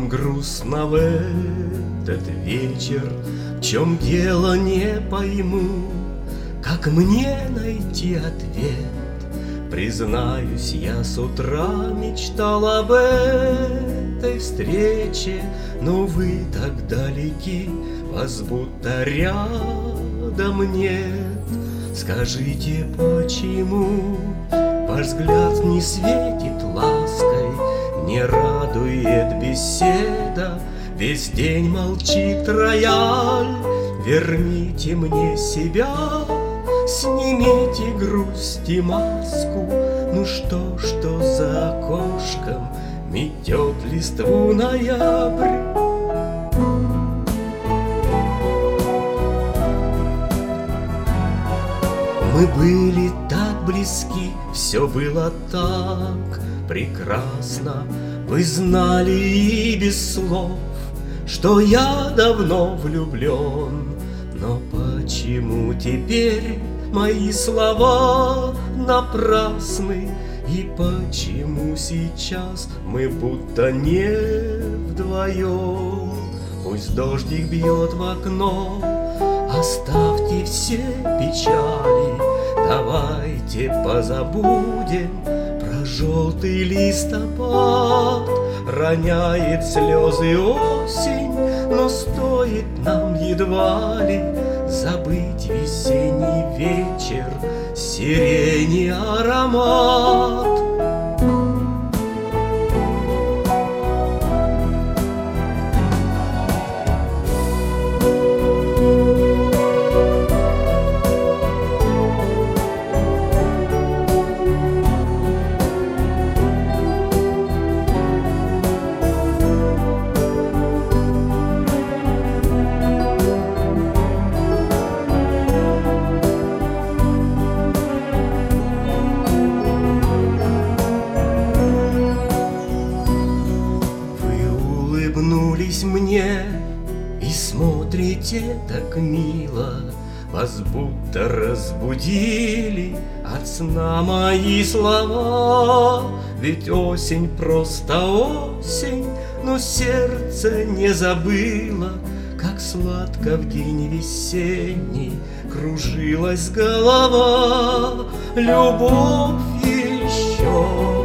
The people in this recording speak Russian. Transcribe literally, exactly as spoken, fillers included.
Чем грустно в этот вечер, в чем дело, не пойму, как мне найти ответ? Признаюсь, я с утра мечтал об этой встрече, но вы так далеки, вас будто рядом нет. Скажите, почему ваш взгляд не светит лаской, не радует беседа, весь день молчит рояль? Верните мне себя, снимите грусть и маску. Ну что, что за окошком метет листву ноябрь? Мы были так близки, все было так прекрасно. Вы знали и без слов, что я давно влюблен. Но почему теперь мои слова напрасны? И почему сейчас мы будто не вдвоем? Пусть дождик бьет в окно, оставьте все печали. Давайте позабудем про желтый листопад. Роняет слезы осень, но стоит нам едва ли забыть весенний вечер, сирени аромат. Улыбнулись мне и смотрите так мило, вас будто разбудили от сна мои слова. Ведь осень просто осень, но сердце не забыло, как сладко в день весенний кружилась голова. Любовь еще